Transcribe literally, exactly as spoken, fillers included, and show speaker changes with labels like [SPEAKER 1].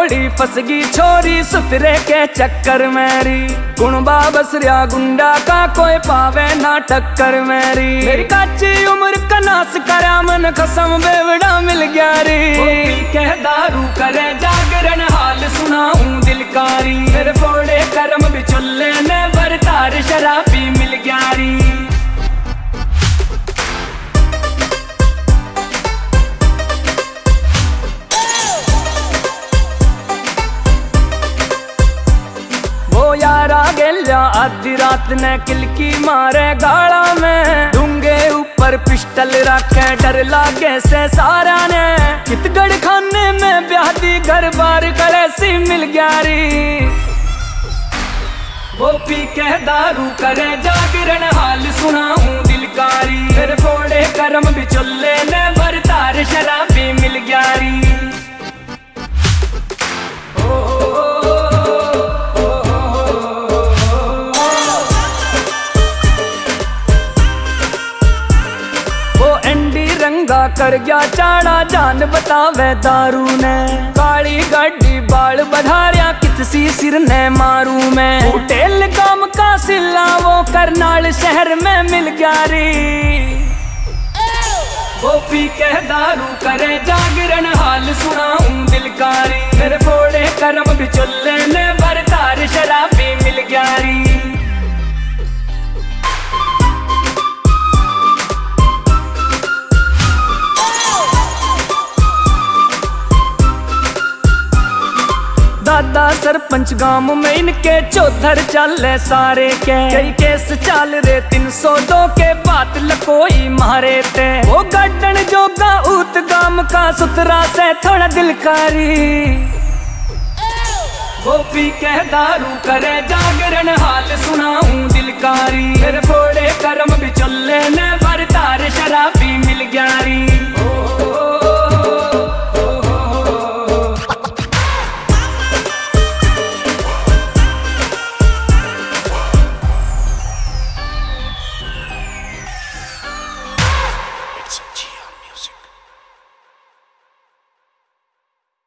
[SPEAKER 1] थोड़ी फसगी छोरी सुतरे के चक्कर मेरी। गुणबा बसरिया गुंडा का कोई पावे ना टक्कर मेरी। मेरी काची उम्र का नाश करा मन कसम बेवड़ा मिल गया रे। कह दारू करे जागरण हाल सुनाऊं दिलकारी। मेरे फोड़े कर्म बिचुल्ले ने बरतार शराबी मिल गया री। यारा गेल्या आधी रात ने किलकी मारे गाला में। डूंगे ऊपर पिस्टल रखे डर लागे से सारा ने। कितगढ़ खाने में ब्याहती घर बार करे सी मिल गया री। वो पी के दारू करे जागरण हाल सुनाऊं दिलकारी। फिर फोड़े कर्म बिचुल्ले ने बरतार शराबी मिल गया री। रंगा कर गया चाड़ा जान बतावे दारू ने। काली गाड़ी बाल बढ़ारिया कितसी सिर ने मारू मैं। होटल काम का सिला वो करनाल शहर में मिल गया री। वो पी के दारू करे जागरण हाल सुनाऊं दिलकारी। मेरे फोड़े कर्म बिचुल्ले ने बरतार शराबी मिल गया री। दादा सरपंच गांव में इनके चौधर चले सारे के। कई केस चल रे तीन सौ दो के बात लकोई मारे थे। वो गड्ढन जोगा ऊत गांव का सुतरा से थोड़ा दिलकारी। वो पी के दारू करे जागरण हाल सुनाऊं दिलकारी। फिर फोड़े कर्म बिचुल्ले